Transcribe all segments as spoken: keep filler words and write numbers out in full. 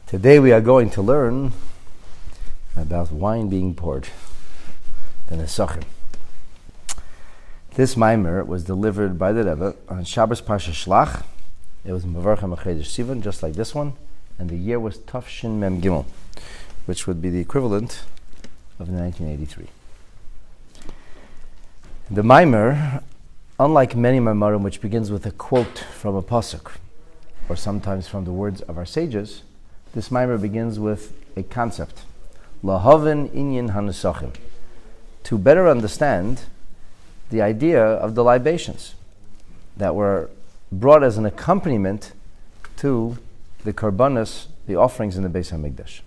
Today we are going to learn about wine being poured, the Nesachim. This Maimer was delivered by the Rebbe on Shabbos Parsha Shlach. It was Mevarchem Achedesh Sivan, just like this one, and the year was Tafshin Mem Gimel, which would be the equivalent of nineteen eighty-three. The Maimer, unlike many Maimarim, which begins with a quote from a pasuk, or sometimes from the words of our sages, this Maimer begins with a concept, Lahaven Inyan Hanusachim, to better understand the idea of the libations that were brought as an accompaniment to the karbanos, the offerings in the Beis HaMikdash.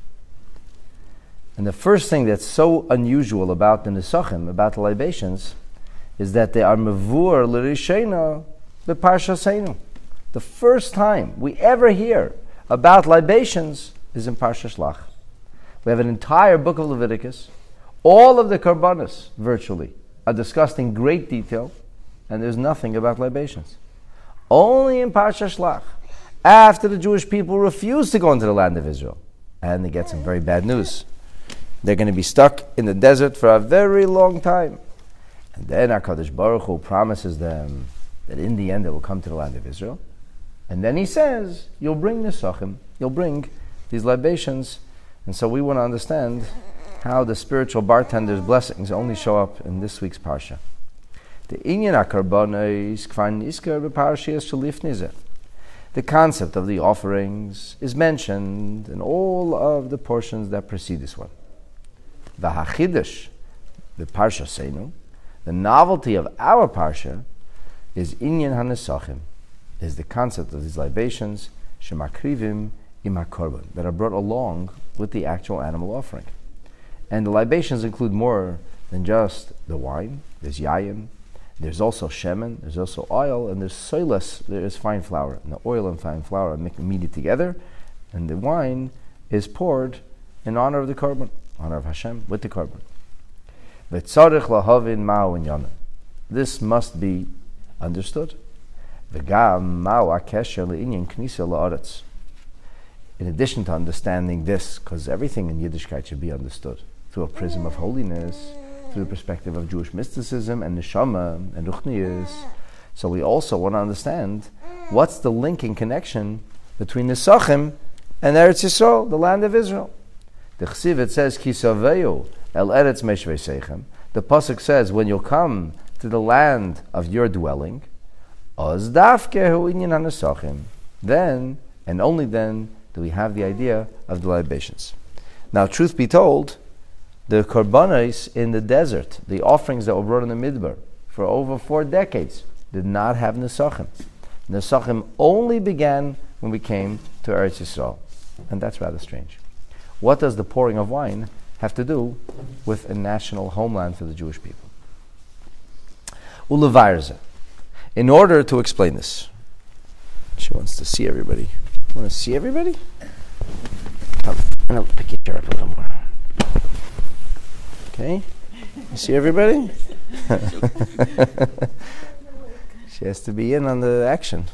And the first thing that's so unusual about the Nesachim, about the libations, is that they are mevur l'rishena b'parshaseinu. The first time we ever hear about libations is in Parsha Shlach. We have an entire book of Leviticus. All of the karbanos, virtually, are discussed in great detail, and there's nothing about libations. Only in Parsha Shlach, after the Jewish people refuse to go into the land of Israel, and they get some very bad news. They're going to be stuck in the desert for a very long time. And then HaKadosh Baruch Hu promises them that in the end they will come to the land of Israel. And then he says, you'll bring Nesachim, you'll bring these libations. And so we want to understand how the spiritual bartender's blessings only show up in this week's Parsha. The Inyan HaKarbanos Kvar Nizkar b'Parshiyas Shelifnei Zeh. The concept of the offerings is mentioned in all of the portions that precede this one. The Hachidush, the Parsha Seinu, the novelty of our Parsha is Inyan HaNesachim, is the concept of these libations, Shemakrivim im HaKorban, that are brought along with the actual animal offering. And the libations include more than just the wine. There's yayin, there's also shemen, there's also oil, and there's soilas, there is fine flour. And the oil and fine flour are meeted together, and the wine is poured in honor of the korban, honor of Hashem with the korban. V'tzarich lahavin ma'u inyanim. This must be understood. V'gam ma'u akesher le'inyan knisa la'aretz. In addition to understanding this, because everything in Yiddishkeit should be understood through a prism of holiness, through the perspective of Jewish mysticism and neshama and ruchnius, so we also want to understand what's the link and connection between Nesachim and Eretz Yisrael, the land of Israel. The Chsiv, it says, Kisaveyu el Eretz Meshvei Seichem. The pasuk says, when you'll come to the land of your dwelling, Oz dafkehu inyan hanesachim. Then, and only then, do we have the idea of the libations. Now, truth be told, the korbanos in the desert, the offerings that were brought in the Midbar for over four decades, did not have Nesachim. Nesachim only began when we came to Eretz Yisrael. And that's rather strange. What does the pouring of wine have to do with a national homeland for the Jewish people? Ulevayrze. In order to explain this, she wants to see everybody. You want to see everybody? Come, I'm going to pick your chair up a little more. Okay? You see everybody? She has to be in on the action.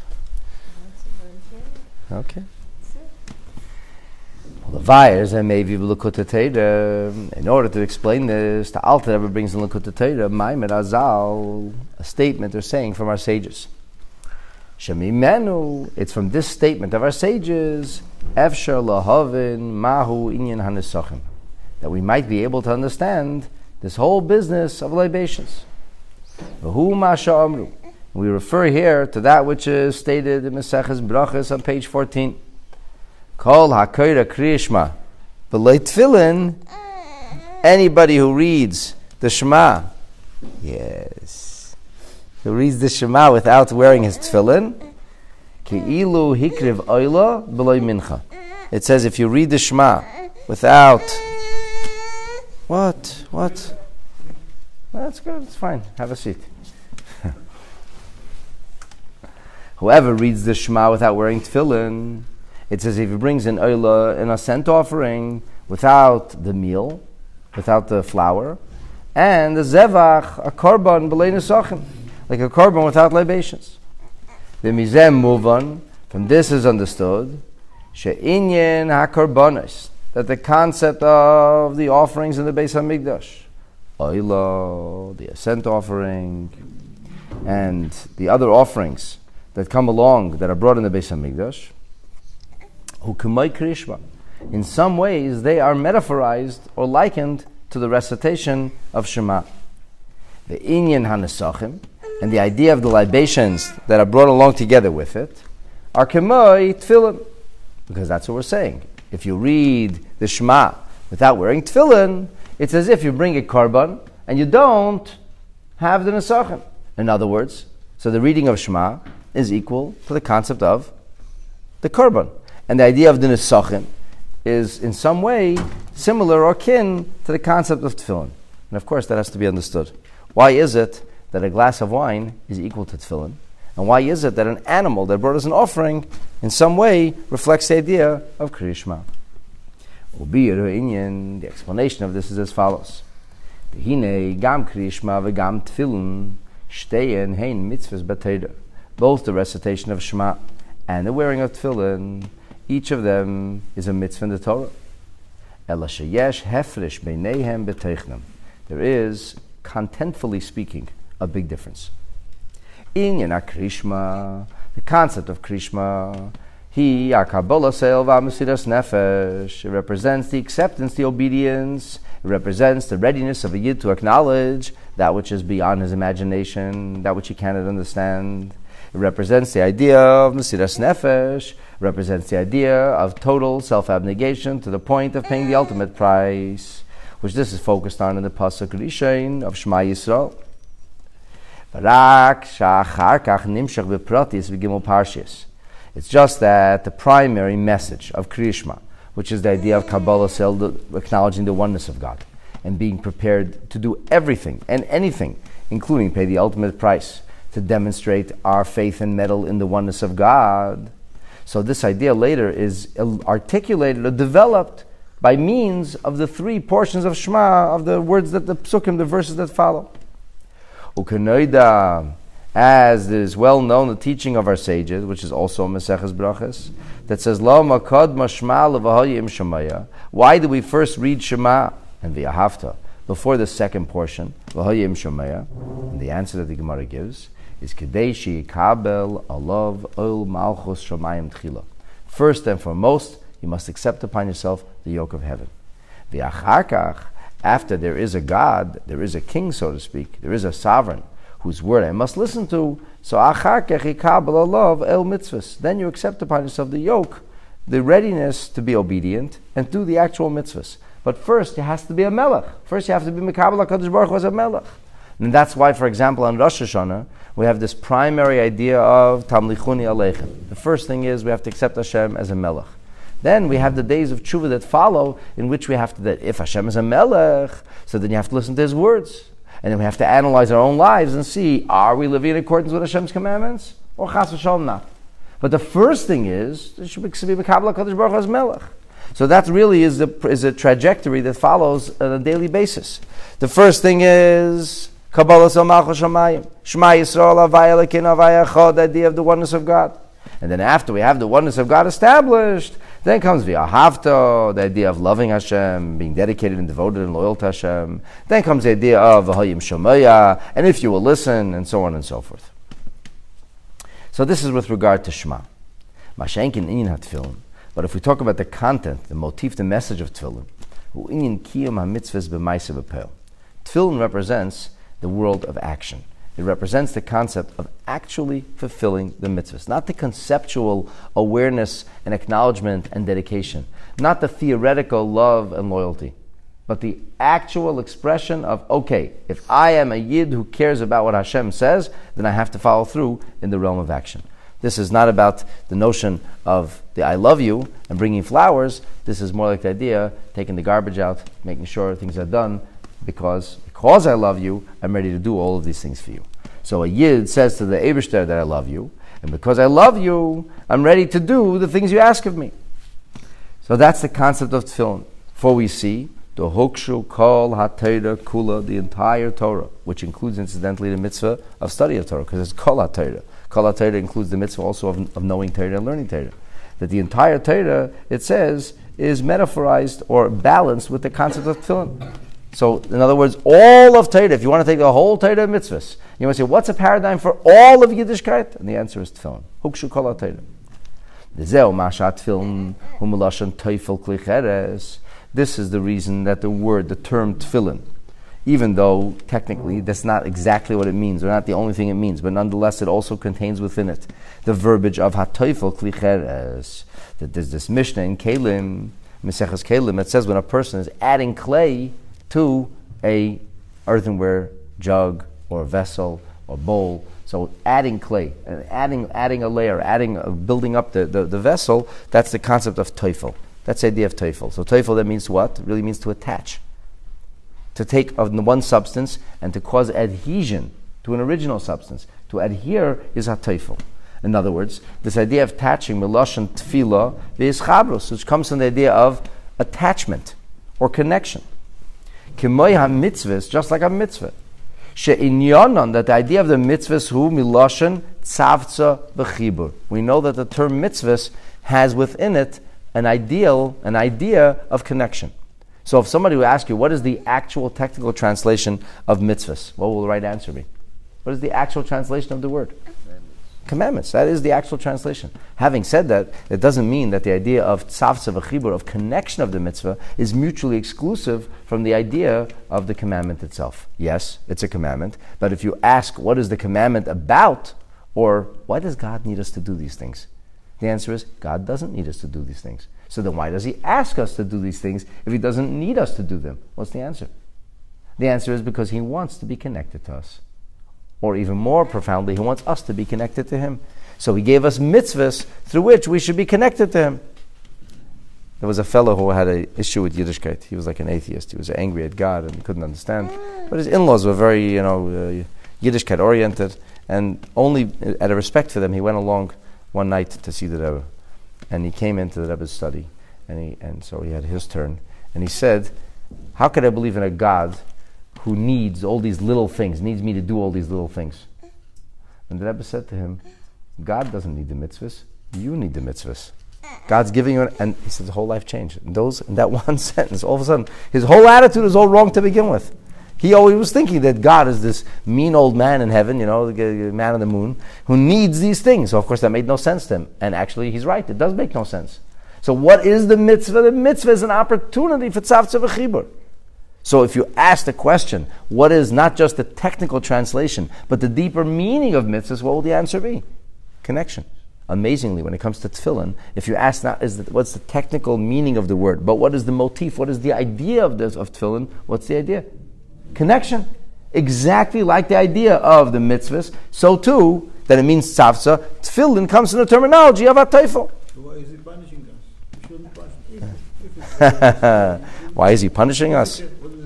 Okay. The Vayers and maybe L'Likutei Torah. In order to explain this, the Alter Rebbe brings in L'Likutei Torah, Maimer Azal, a statement they're saying from our sages. Shemimenu, it's from this statement of our sages, Efshar Lahavin Mahu Inyan Hanesachim, that we might be able to understand this whole business of libations. V'hu Masha Amru. We refer here to that which is stated in Maseches Brachos on page fourteen. Kol hakoyra kriyishma b'lei tefillin. Anybody who reads the Shema, yes, who reads the Shema without wearing his tefillin, ki'ilu hikriv oila b'lei mincha. It says if you read the Shema without what what, that's good. It's fine. Have a seat. Whoever reads the Shema without wearing tefillin, it says if he brings an oila, an ascent offering, without the meal, without the flour, and the zevach, a korban b'lei nesachim, like a korban without libations. The mizem muvan, from this is understood, She'inyan hakorbanos, that the concept of the offerings in the Beis Hamikdash, oila, the ascent offering, and the other offerings that come along that are brought in the Beis Hamikdash, u'kemay krishma, in some ways they are metaphorized or likened to the recitation of Shema. The inyan hanesachim, and the idea of the libations that are brought along together with it, are kemay tefillin, because that's what we're saying. If you read the Shema without wearing tefillin, it's as if you bring a korban and you don't have the nesachim. In other words, so the reading of Shema is equal to the concept of the korban. And the idea of the nesachim is in some way similar or kin to the concept of tefillin. And of course that has to be understood. Why is it that a glass of wine is equal to tefillin? And why is it that an animal that brought us an offering in some way reflects the idea of Kriyishma? The explanation of this is as follows. Both the recitation of Shema and the wearing of tefillin, each of them is a mitzvah in the Torah. There is, contentfully speaking, a big difference. Inyan Krishma, the concept of Krishma, he Kabbalah Selva Mesiras Nefesh. It represents the acceptance, the obedience. It represents the readiness of a yid to acknowledge that which is beyond his imagination, that which he cannot understand. It represents the idea of Mesiras Nefesh. It represents the idea of total self-abnegation to the point of paying the ultimate price, which this is focused on in the Pasuk Rishon of Shema Yisrael. It's just that the primary message of Kriyishma, which is the idea of Kabbalah, acknowledging the oneness of God and being prepared to do everything and anything, including pay the ultimate price, to demonstrate our faith and mettle in the oneness of God. So this idea later is articulated or developed by means of the three portions of Shema, of the words that the psukim, the verses that follow. Ukenoida, as is well known, the teaching of our sages, which is also Maseches Brachas, that says, Lo makad mashma levahayim shemaya. Why do we first read Shema and V'ahavta before the second portion, V'hayim shemaya? And the answer that the Gemara gives is Kedei she'ikabel alav ol malchus shemayim tchila. First and foremost, you must accept upon yourself the yoke of heaven. V'acharkach, after there is a God, there is a king, so to speak, there is a sovereign whose word I must listen to, so acharkach ikabel alav el mitzvahs. Then you accept upon yourself the yoke, the readiness to be obedient and do the actual mitzvahs. But first, you has to be a melech. First, you have to be Mekabel HaKadosh Baruch Hu as a melech. And that's why, for example, on Rosh Hashanah, we have this primary idea of Tamlichuni Aleichem. The first thing is we have to accept Hashem as a melech. Then we have the days of tshuva that follow, in which we have to, that if Hashem is a melech, so then you have to listen to his words. And then we have to analyze our own lives and see, are we living in accordance with Hashem's commandments? Or chas v'shalom not? But the first thing is, there should be Mekabel HaKadosh Baruch Hu as melech. So that really is, the, is a trajectory that follows on a daily basis. The first thing is, Kabbalah Sel Malchus Shamayim, Shema Yisrael Havaya Elokeinu Havaya Echad, the idea of the oneness of God. And then after we have the oneness of God established, then comes V'ahavta, the idea of loving Hashem, being dedicated and devoted and loyal to Hashem. Then comes the idea of V'hayim Shemaya, and if you will listen, and so on and so forth. So this is with regard to Shema. Mashenkin Inyan HaTefillin. But if we talk about the content, the motif, the message of Tefillin, Inyan Kiyum HaMitzvahs B'maaseh B'peh. Tefillin represents the world of action. It represents the concept of actually fulfilling the mitzvahs, not the conceptual awareness and acknowledgement and dedication, not the theoretical love and loyalty, but the actual expression of, okay, if I am a yid who cares about what Hashem says, then I have to follow through in the realm of action. This is not about the notion of the I love you and bringing flowers. This is more like the idea, taking the garbage out, making sure things are done, because because I love you, I'm ready to do all of these things for you. So a yid says to the Eibishter that I love you, and because I love you, I'm ready to do the things you ask of me. So that's the concept of tefillin. For we see the hokshu kol ha-Torah kula, the entire Torah, which includes incidentally the mitzvah of study of Torah, because it's kol ha-Torah. Kol ha-Torah includes the mitzvah also of, of knowing Torah and learning Torah. that the entire Torah, it says, is metaphorized or balanced with the concept of tefillin. So, in other words, all of Torah, if you want to take the whole Torah of mitzvahs, you want to say, what's a paradigm for all of Yiddishkeit? And the answer is tefillin. Hukshu kol ha-Torah. This is the reason that the word, the term tefillin, even though technically that's not exactly what it means, or not the only thing it means, but nonetheless it also contains within it the verbiage of ha-toifel kli cheres. That there's this Mishnah in Kelim, Meseches Kelim, it says when a person is adding clay to a earthenware jug or a vessel or bowl, so adding clay, and adding adding a layer, adding uh, building up the, the, the vessel, that's the concept of teufel. That's the idea of teufel. So teufel, that means what? It really means to attach. To take of one substance and to cause adhesion to an original substance. To adhere is a teufel. In other words, this idea of attaching, miloshen tefillah, v'yischabros, which comes from the idea of attachment or connection. K'moy ha-mitzvahs, just like a mitzvah. She'inyanon, that the idea of the mitzvahs hu miloshen tzavtza v'chibur. We know that the term mitzvahs has within it an ideal, an idea of connection. So if somebody will ask you, what is the actual technical translation of mitzvahs? What will the right answer be? What is the actual translation of the word? Commandments. That is the actual translation. Having said that, it doesn't mean that the idea of tzavtza v'chibur, of connection of the mitzvah, is mutually exclusive from the idea of the commandment itself. Yes, it's a commandment, but if you ask what is the commandment about, or why does God need us to do these things? The answer is, God doesn't need us to do these things. So then why does he ask us to do these things if he doesn't need us to do them? What's the answer? The answer is because he wants to be connected to us. Or even more profoundly, he wants us to be connected to him. So he gave us mitzvahs through which we should be connected to him. There was a fellow who had an issue with Yiddishkeit. He was like an atheist. He was angry at God and he couldn't understand. But his in-laws were very, you know, uh, Yiddishkeit oriented. And only out of respect for them, he went along one night to see the Rebbe. And he came into the Rebbe's study. And, he, and so he had his turn. And he said, how could I believe in a God who needs all these little things, needs me to do all these little things? And the Rebbe said to him, God doesn't need the mitzvahs, you need the mitzvahs. God's giving you, an, and he said his whole life changed. And those, in that one sentence, all of a sudden, his whole attitude is all wrong to begin with. He always was thinking that God is this mean old man in heaven, you know, the man on the moon, who needs these things. So of course that made no sense to him. And actually he's right, it does make no sense. So what is the mitzvah? The mitzvah is an opportunity for tzavtza v'chibur. So if you ask the question, what is not just the technical translation, but the deeper meaning of mitzvahs, what will the answer be? Connection. Amazingly, when it comes to tefillin, if you ask not is the, what's the technical meaning of the word, but what is the motif, what is the idea of this of tefillin, what's the idea? Connection. Exactly like the idea of the mitzvahs, so too, that it means tzavtza, tefillin comes from the terminology of ha-teifel. Why is he punishing us? He shouldn't punish us. Why is he punishing us?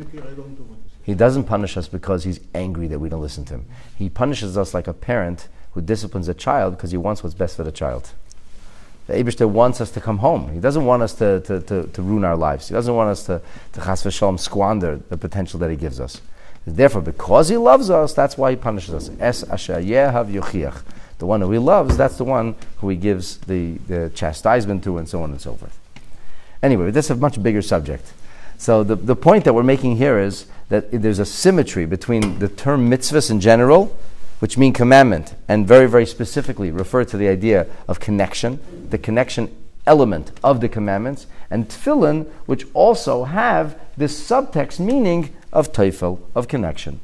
He doesn't punish us because he's angry that we don't listen to him. He punishes us like a parent who disciplines a child because he wants what's best for the child. The Eibishter wants us to come home. He doesn't want us to, to, to, to ruin our lives. He doesn't want us to, to chas v'shalom squander the potential that he gives us. Therefore, because he loves us, that's why he punishes us. Es asher yehav yochiach. The one who he loves, that's the one who he gives the, the chastisement to, and so on and so forth. Anyway, this is a much bigger subject. So the, the point that we're making here is that there's a symmetry between the term mitzvahs in general, which mean commandment, and very, very specifically refer to the idea of connection, the connection element of the commandments, and tefillin, which also have this subtext meaning of teifel, of connection.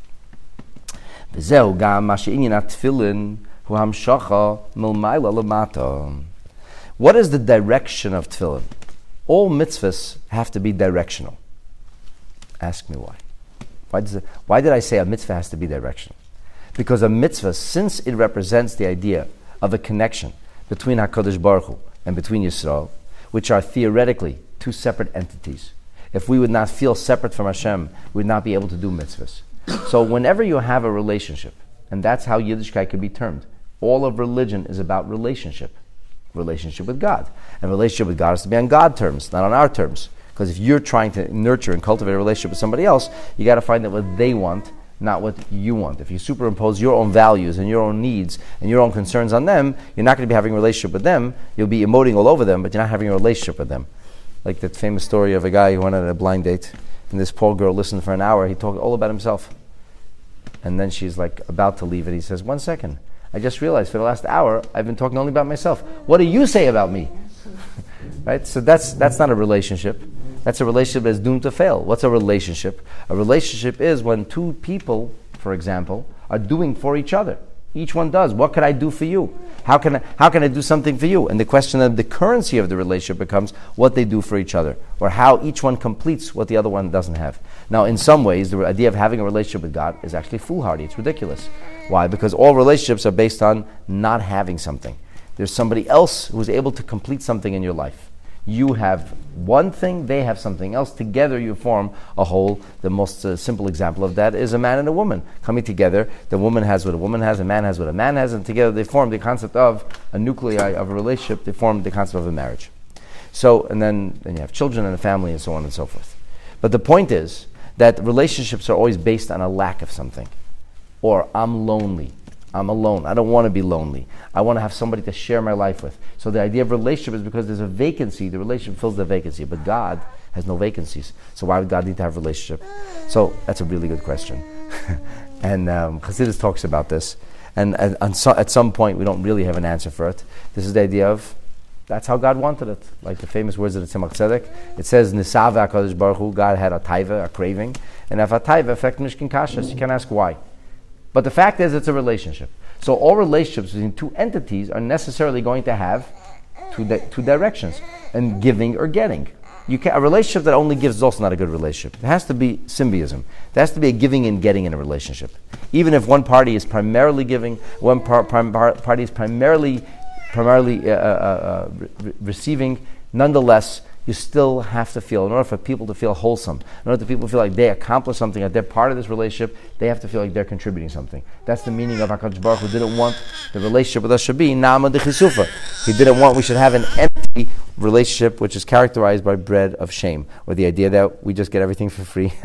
What is the direction of tefillin? All mitzvahs have to be directional. Ask me why. Why, does it, why did I say a mitzvah has to be directional? Because a mitzvah, since it represents the idea of a connection between HaKadosh Baruch Hu and between Yisrael, which are theoretically two separate entities. If we would not feel separate from Hashem, we would not be able to do mitzvahs. So whenever you have a relationship, and that's how Yiddishkeit could be termed, all of religion is about relationship. Relationship with God. And relationship with God has to be on God terms, not on our terms. Because if you're trying to nurture and cultivate a relationship with somebody else, you got to find out what they want, not what you want. If you superimpose your own values and your own needs and your own concerns on them, you're not going to be having a relationship with them. You'll be emoting all over them, but you're not having a relationship with them. Like that famous story of a guy who went on a blind date, and this poor girl listened for an hour. He talked all about himself. And then she's like about to leave it. He says, one second, I just realized for the last hour, I've been talking only about myself. What do you say about me? Right? So that's that's not a relationship. That's a relationship that's doomed to fail. What's a relationship? A relationship is when two people, for example, are doing for each other. Each one does. What could I do for you? How can I, how can I do something for you? And the question of the currency of the relationship becomes what they do for each other, or how each one completes what the other one doesn't have. Now, in some ways, the idea of having a relationship with God is actually foolhardy. It's ridiculous. Why? Because all relationships are based on not having something. There's somebody else who's able to complete something in your life. You have one thing, they have something else. Together you form a whole. The most uh, simple example of that is a man and a woman coming together. The woman has what a woman has, a man has what a man has, and together they form the concept of a nuclei of a relationship. They form the concept of a marriage. So, and then, then you have children and a family and so on and so forth. But the point is that relationships are always based on a lack of something. Or, I'm lonely. I'm alone. I don't want to be lonely. I want to have somebody to share my life with. So the idea of relationship is because there's a vacancy. The relationship fills the vacancy. But God has no vacancies. So why would God need to have a relationship? So that's a really good question. and um, Chassidus talks about this. And, and, and so, at some point, we don't really have an answer for it. This is the idea of, that's how God wanted it. Like the famous words of the Tzemach Tzedek. It says, Nisava HaKadosh Baruch Hu, God had a taiva, a craving. And if a taiva affects Mishkin Kashas, you can ask why. But the fact is, it's a relationship. So all relationships between two entities are necessarily going to have two, di- two directions, and giving or getting. You can, a relationship that only gives is also not a good relationship. There has to be symbiotism. There has to be a giving and getting in a relationship. Even if one party is primarily giving, one par- prim- par- party is primarily primarily uh, uh, uh, re- receiving, nonetheless, you still have to feel, in order for people to feel wholesome, in order for people to feel like they accomplished something, that they're part of this relationship, they have to feel like they're contributing something. That's the meaning of HaKadosh Baruch Hu didn't want the relationship with us should be Nama de Chisufa. He didn't want we should have an empty relationship which is characterized by bread of shame, or the idea that we just get everything for free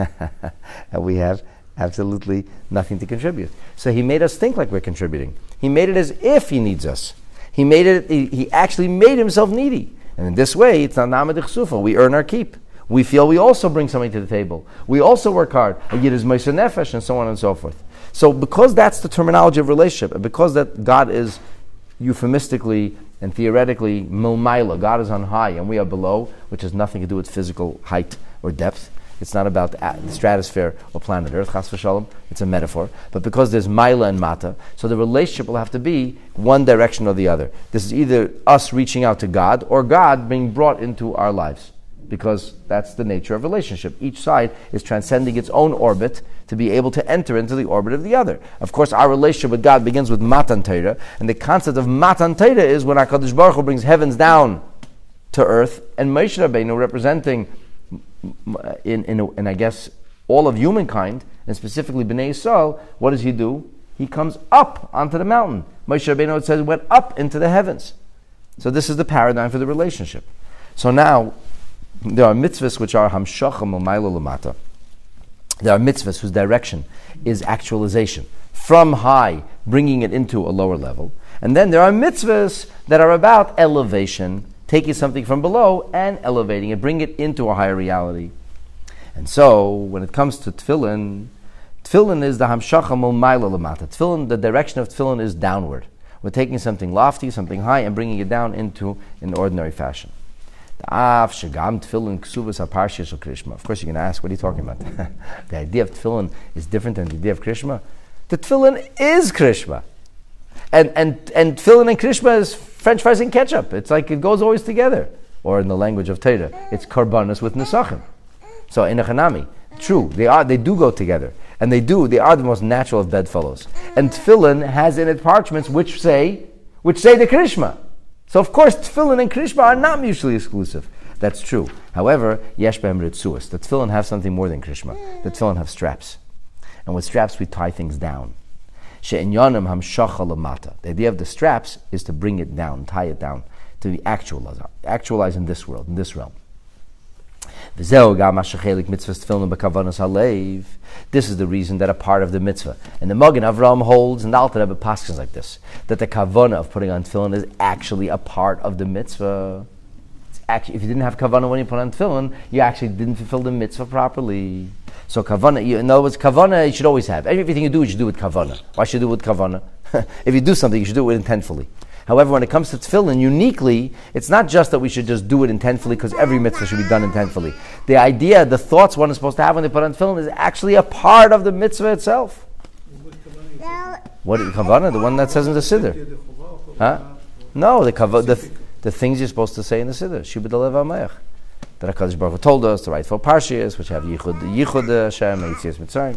and we have absolutely nothing to contribute. So he made us think like we're contributing. He made it as if he needs us. He made it. He, he actually made himself needy. And in this way, it's not Nama de Chsufa. We earn our keep. We feel we also bring something to the table. We also work hard. A Yid is Moshe Nefesh, and so on and so forth. So because that's the terminology of relationship, and because that God is euphemistically and theoretically Milmaila, God is on high and we are below, which has nothing to do with physical height or depth. It's not about the stratosphere or planet Earth, chas v'shalom. It's a metaphor. But because there's Maila and Mata, so the relationship will have to be one direction or the other. This is either us reaching out to God or God being brought into our lives. Because that's the nature of relationship. Each side is transcending its own orbit to be able to enter into the orbit of the other. Of course, our relationship with God begins with Matan Torah, and the concept of Matan Torah is when HaKadosh Baruch Hu brings heavens down to earth, and Moshe Rabbeinu, representing In, in, a, in I guess all of humankind, and specifically Bnei Yisrael, what does he do? He comes up onto the mountain. Moshe Rabbeinu, it says, went up into the heavens. So this is the paradigm for the relationship. So now, there are mitzvahs which are hamshacham l'mayla l'mata. There are mitzvahs whose direction is actualization. From high, bringing it into a lower level. And then there are mitzvahs that are about elevation, taking something from below and elevating it, bring it into a higher reality. And so, when it comes to tefillin, tefillin is the hamshacha l'mayla l'mata. Tefillin, the direction of tefillin is downward. We're taking something lofty, something high, and bringing it down into an ordinary fashion. Of course, you're going to ask, what are you talking about? The idea of tefillin is different than the idea of Krishma. The tefillin is Krishma. And, and, and tefillin and Krishma is French fries and ketchup. It's like it goes always together. Or in the language of Torah, it's karbanos with nesachim. So in a chanami, true, they are they do go together. And they do, they are the most natural of bedfellows. And tefillin has in it parchments which say, which say the Krishma. So of course, tefillin and Krishma are not mutually exclusive. That's true. However, yesh behem ritzuos. The tefillin have something more than Krishma. The tefillin have straps. And with straps, we tie things down. She'inyanim hamshacha l'mata. The idea of the straps is to bring it down, tie it down, to be actualized, actualized in this world, in this realm. This is the reason that a part of the mitzvah. And the Magen Avraham holds, and the Alter Rebbe paskins like this, that the kavanah of putting on tefillin is actually a part of the mitzvah. It's actually, if you didn't have kavanah when you put on tefillin, you actually didn't fulfill the mitzvah properly. So kavanah, you, in other words, kavanah you should always have. Everything you do, you should do with kavanah. Why should you do it with kavanah? If you do something, you should do it intentfully. However, when it comes to tefillin, uniquely, it's not just that we should just do it intentfully because every mitzvah should be done intentfully. The idea, the thoughts one is supposed to have when they put on tefillin is actually a part of the mitzvah itself. What is kavanah? The one that says in the siddur. Huh? No, the, kav- the the things you're supposed to say in the siddur. Shibud alev hamayach. That HaKadosh Baruch Hu told us, the rightful parshiyas, which have Yichud, Yichud Hashem, Yitzias Mitzrayim.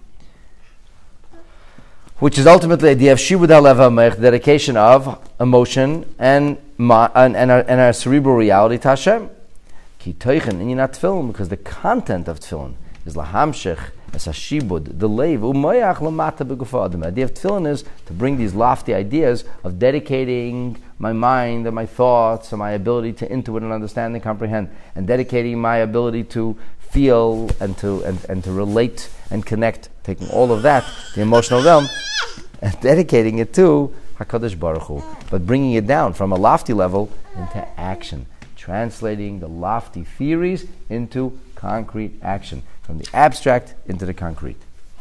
Which is ultimately the idea of Shibud Alev HaMeich, dedication of emotion and ma, and, and, our, and our cerebral reality to Hashem. Ki teichen in yinat tefillin, because the content of tefillin is lahamshech as a shibud, the leiv umayach lamata begufa adam. The idea of tefillin is to bring these lofty ideas of dedicating my mind and my thoughts and my ability to intuit and understand and comprehend, and dedicating my ability to feel and to and, and to relate and connect, taking all of that, the emotional realm, and dedicating it to HaKadosh Baruch Hu, but bringing it down from a lofty level into action, translating the lofty theories into concrete action, from the abstract into the concrete.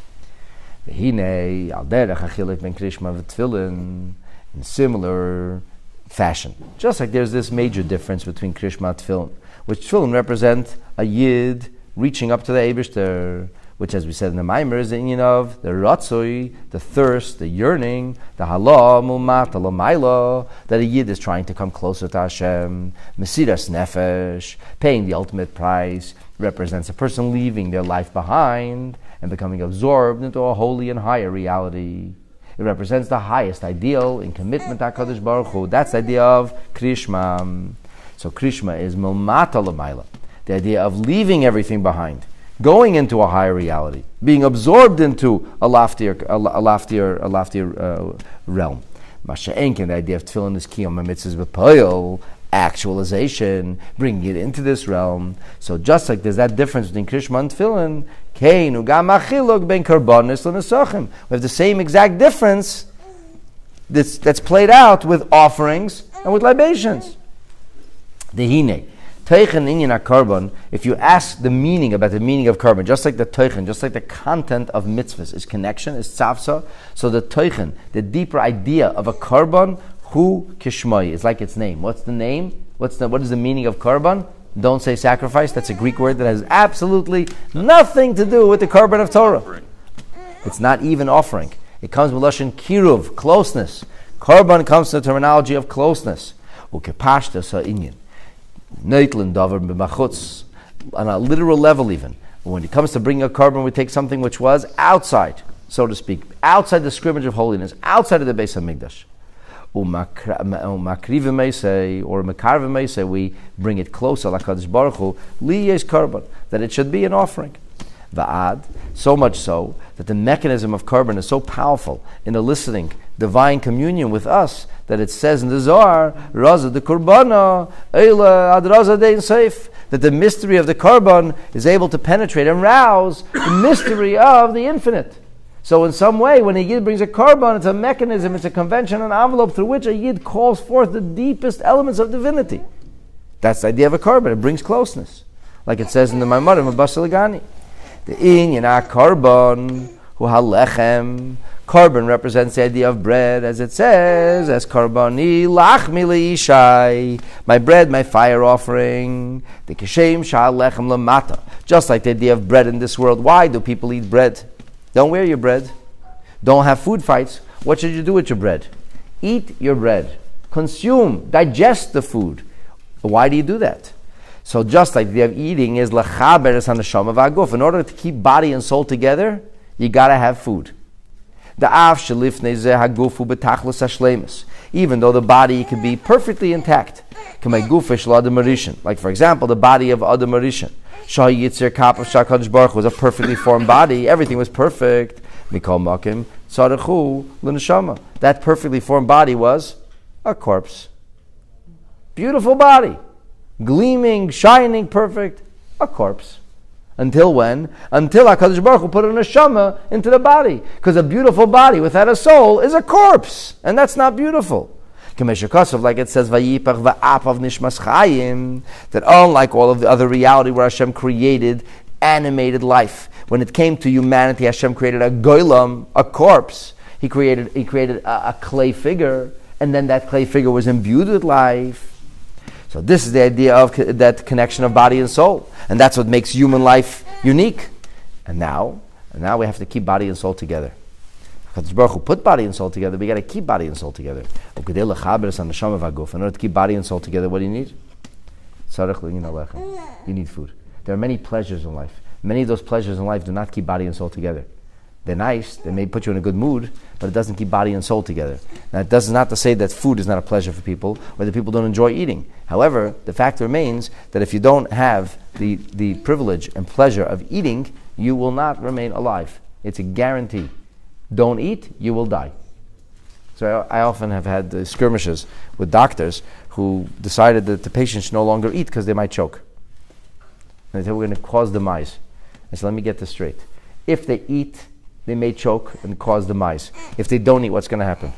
In similar fashion, just like there's this major difference between Krishma and Tefillin, which Tefillin represent a Yid reaching up to the Eibishter, which, as we said in the Maimer, is the inyan of the ratzoi, the thirst, the yearning, the halah mulmat, the lamaila, that a Yid is trying to come closer to Hashem. Mesiras nefesh, paying the ultimate price, represents a person leaving their life behind and becoming absorbed into a holy and higher reality. It represents the highest ideal in commitment to HaKadosh Baruch Hu. That's the idea of Krishma. So Krishma is mulmata lamaila, the idea of leaving everything behind, going into a higher reality, being absorbed into a loftier, a, a loftier, a loftier uh, realm. Masha'enkin, the idea of tefillin is kiyum mitzvahs b'poil, actualization, bringing it into this realm. So just like there's that difference between Krishma and tefillin, keinu gam achiluk ben karbonis l'nesachim. We have the same exact difference that's, that's played out with offerings and with libations. Dehine. Teichen inyan carbon, if you ask the meaning about the meaning of carbon, just like the teichen, just like the content of mitzvahs is connection, is tzavsa, so the teichen, the deeper idea of a carbon, hu kishmai, is like its name. What's the name? What's the what is the meaning of carbon? Don't say sacrifice. That's a Greek word that has absolutely nothing to do with the carbon of Torah. Offering. It's not even offering. It comes with lashon kiruv, closeness. Carbon comes to the terminology of closeness. Ukepashta sa inyan. Neitlen davar b'machutz, on a literal level even. When it comes to bringing a carbon, we take something which was outside, so to speak, outside the scrimmage of holiness, outside of the Beis HaMikdash. Umakriv meisei, or mekarv meisei, we bring it closer, like HaKadosh Baruch Hu, li yes carbon, that it should be an offering. Va'ad, so much so that the mechanism of carbon is so powerful in eliciting divine communion with us that it says in the Zohar, Raza de Kurbana, Eila ad Raza dein Seif, that the mystery of the carbon is able to penetrate and rouse the mystery of the infinite. So in some way, when a Yid brings a carbon, it's a mechanism, it's a convention, an envelope through which a Yid calls forth the deepest elements of divinity. That's the idea of a carbon. It brings closeness. Like it says in the Maimarim of Basilagani. The inyan carbon, hu halechem. Carbon represents the idea of bread, as it says, as karbani lachmi leishai, my bread, my fire offering. The kishem shal lechem lamata. Just like the idea of bread in this world. Why do people eat bread? Don't wear your bread. Don't have food fights. What should you do with your bread? Eat your bread. Consume, digest the food. Why do you do that? So just like the idea of eating is lachaber es haneshama v'aguf. In order to keep body and soul together, you gotta have food. The af shelifnei zeh hagufu betachlos hashleimus. Even though the body can be perfectly intact, like for example, the body of Adam Arishan. Shah Yitzir Kap of HaKadosh Baruch Hu was a perfectly formed body. Everything was perfect. Mikol Makim Tzarachu L'Neshama. That perfectly formed body was a corpse. Beautiful body, gleaming, shining, perfect. A corpse. Until when? Until HaKadosh Baruch Hu put a neshama into the body. Because a beautiful body without a soul is a corpse. And that's not beautiful. Like it says, Vayipach va'apav nishmas chayim, that unlike all of the other reality where Hashem created animated life, when it came to humanity, Hashem created a goylam, a corpse. He created, he created a, a clay figure, and then that clay figure was imbued with life. So this is the idea of co- that connection of body and soul. And that's what makes human life unique. And now, and now we have to keep body and soul together. HaKadosh Baruch Hu put body and soul together, we got to keep body and soul together. In order to keep body and soul together, what do you need? You need food. There are many pleasures in life. Many of those pleasures in life do not keep body and soul together. They're nice, they may put you in a good mood, but it doesn't keep body and soul together. Now, it does not to say that food is not a pleasure for people, or that people don't enjoy eating. However, the fact remains that if you don't have the, the privilege and pleasure of eating, you will not remain alive. It's a guarantee. Don't eat, you will die. So I, I often have had uh, skirmishes with doctors who decided that the patient should no longer eat because they might choke. And they said, we're going to cause demise. I said, let me get this straight. If they eat, they may choke and cause demise. If they don't eat, what's going to happen?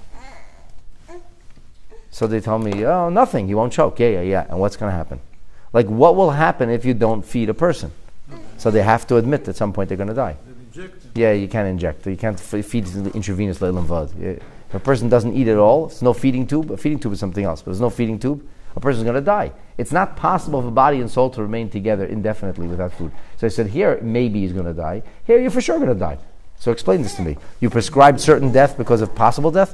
So they tell me, oh, nothing, he won't choke. Yeah, yeah, yeah. And what's going to happen? Like, what will happen if you don't feed a person? So they have to admit at some point they're going to die. Yeah, you can't inject. You can't f- feed intravenous leilam vad. If a person doesn't eat at all, it's no feeding tube. A feeding tube is something else, but there's no feeding tube. A person's going to die. It's not possible for body and soul to remain together indefinitely without food. So I said, here, maybe he's going to die. Here, you're for sure going to die. So explain this to me. You prescribed certain death because of possible death?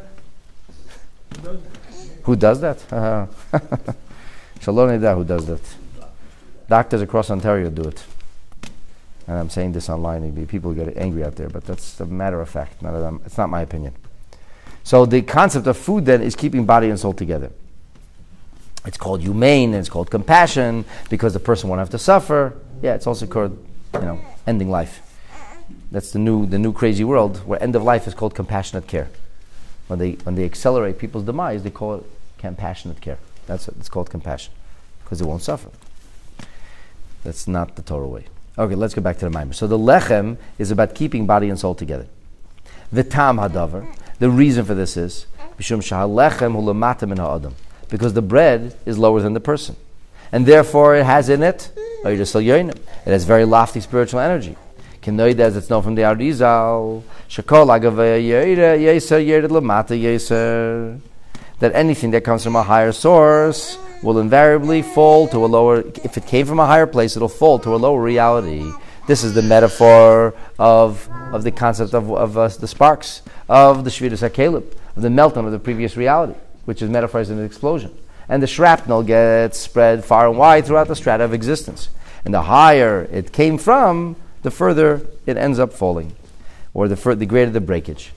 Who does that? Shalom Nida, who does that? Doctors across Ontario do it. And I'm saying this online, maybe people get angry out there, but that's a matter of fact. Not a, it's not my opinion. So the concept of food then is keeping body and soul together. It's called humane, and it's called compassion, because the person won't have to suffer. Yeah, it's also called, you know, ending life. That's the new the new crazy world where end of life is called compassionate care. When they when they accelerate people's demise, they call it compassionate care. That's what it's called, compassion, because they won't suffer. That's not the Torah way. Okay, let's go back to the Maimer. So the lechem is about keeping body and soul together. The tam hadavar, the reason for this is bishum shahalechem hu lamata min ha'adam, because the bread is lower than the person, and therefore it has in it it has very lofty spiritual energy. Kenoid, as it's known from the Arizal, shakol agavaya yeira yeser yered lamata yeser, that anything that comes from a higher source will invariably fall to a lower, if it came from a higher place, it'll fall to a lower reality. This is the metaphor of of the concept of, of uh, the sparks, of the Shviras HaKelib, of the meltdown of the previous reality, which is metaphorized in an explosion. And the shrapnel gets spread far and wide throughout the strata of existence. And the higher it came from, the further it ends up falling, or the, fur- the greater the breakage.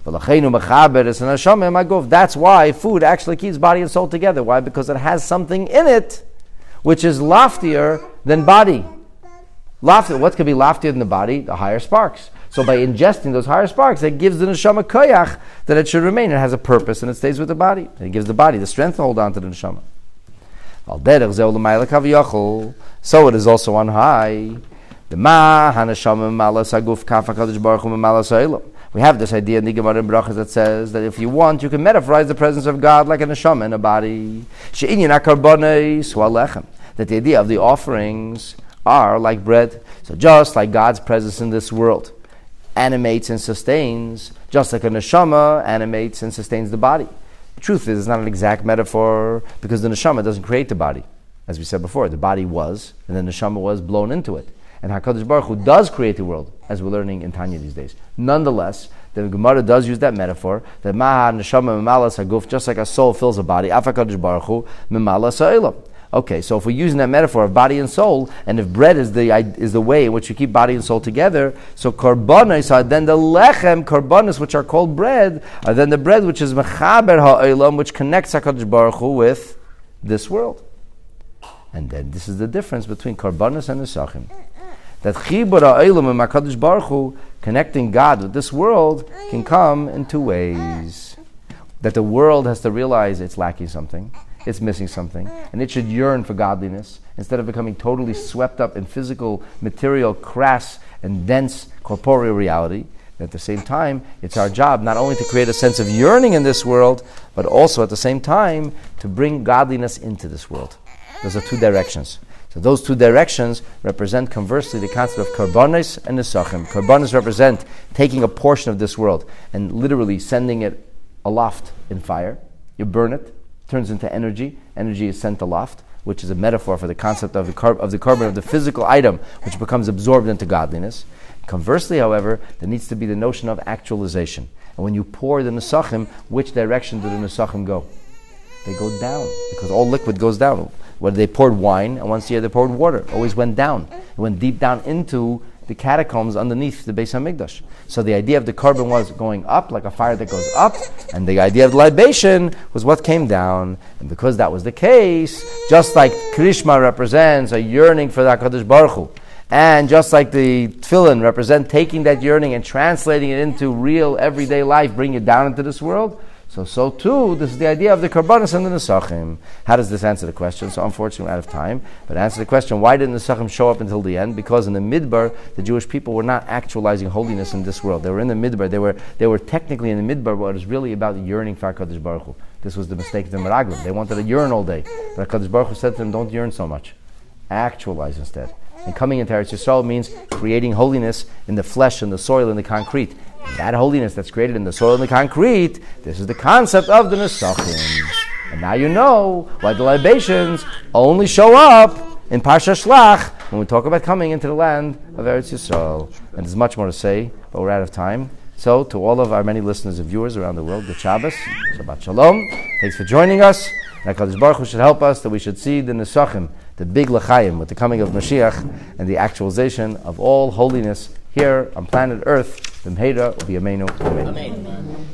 That's why food actually keeps body and soul together. Why? Because it has something in it which is loftier than body. Lofty, what could be loftier than the body? The higher sparks. So by ingesting those higher sparks, it gives the neshama koyach that it should remain. It has a purpose and it stays with the body. It gives the body the strength to hold on to the neshama. So it is also on high. The ma haneshama malas aguf kaf HaKadosh Baruch Hu malas ha'olam. We have this idea in the Gemara in Brachas that says that if you want, you can metaphorize the presence of God like a neshama in a body. That the idea of the offerings are like bread. So just like God's presence in this world animates and sustains, just like a neshama animates and sustains the body. The truth is, it's not an exact metaphor, because the neshama doesn't create the body. As we said before, the body was, and the neshama was blown into it. And HaKadosh Baruch Hu does create the world, as we're learning in Tanya these days. Nonetheless, the Gemara does use that metaphor, that Maha Neshama Memalas HaGuf, just like a soul fills a body, Af HaKadosh Baruch Hu Memalas HaOlam. Okay, so if we're using that metaphor of body and soul, and if bread is the is the way in which you keep body and soul together, so korbanos are then the lechem, korbanos, which are called bread, are then the bread which is mechaber ha'olam, which connects HaKadosh Baruch Hu with this world. And then this is the difference between korbanos and nesachim. That chibur ha'olam and HaKadosh Baruch Hu, connecting God with this world, can come in two ways. That the world has to realize it's lacking something, it's missing something. And it should yearn for godliness instead of becoming totally swept up in physical, material, crass, and dense corporeal reality. At the same time, it's our job not only to create a sense of yearning in this world, but also at the same time to bring godliness into this world. Those are two directions. So those two directions represent, conversely, the concept of karbanos and nesachim. Karbanos represent taking a portion of this world and literally sending it aloft in fire. You burn it, turns into energy. Energy is sent aloft, which is a metaphor for the concept of the, carb- of the carbon of the physical item, which becomes absorbed into godliness. Conversely, however, there needs to be the notion of actualization. And when you pour the nesachim, which direction do the nesachim go? They go down, because all liquid goes down. When they poured wine, and once a year they poured water, it always went down. It went deep down into the catacombs underneath the Beis HaMikdash. So the idea of the carbon was going up, like a fire that goes up, and the idea of the libation was what came down. And because that was the case, just like Krishma represents a yearning for the HaKadosh Baruch Hu, and just like the tefillin represent taking that yearning and translating it into real everyday life, bring it down into this world, so so too, this is the idea of the karbanos and the nesachim. How does this answer the question? So unfortunately we're out of time. But answer the question, why didn't the nesachim show up until the end? Because in the midbar, the Jewish people were not actualizing holiness in this world. They were in the midbar. They were they were technically in the midbar, but it was really about yearning for HaKadosh Baruch Hu. This was the mistake of the Meraglim. They wanted to yearn all day. But HaKadosh Baruch Hu said to them, don't yearn so much. Actualize instead. And coming into Eretz Yisrael means creating holiness in the flesh, in the soil, in the concrete. And that holiness that's created in the soil and the concrete, this is the concept of the Nesachim. And now you know why the libations only show up in Parsha Shlach when we talk about coming into the land of Eretz Yisrael. And there's much more to say, but we're out of time. So, to all of our many listeners and viewers around the world, good Shabbos, Shabbat Shalom. Thanks for joining us. And HaKadosh Baruch Hu should help us that we should see the Nesachim, the big L'chaim, with the coming of Mashiach and the actualization of all holiness here on planet Earth. B'mheira u'b'yameinu. Amen. Amen.